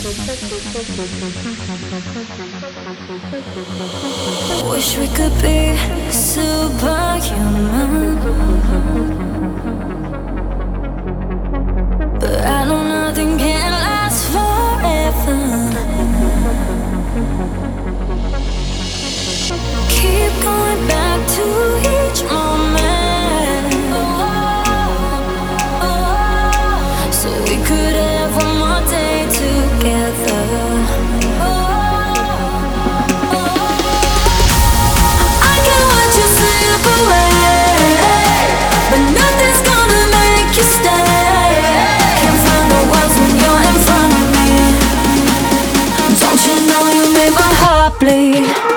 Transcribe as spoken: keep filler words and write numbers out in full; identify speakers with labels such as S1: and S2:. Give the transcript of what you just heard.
S1: Wish we could be superhuman, but I know nothing can last forever. Keep going back to each moment, so we could have one more day together. I can watch you slip away, but nothing's gonna make you stay. Can't find the words when you're in front of me. Don't you know you make my heart bleed?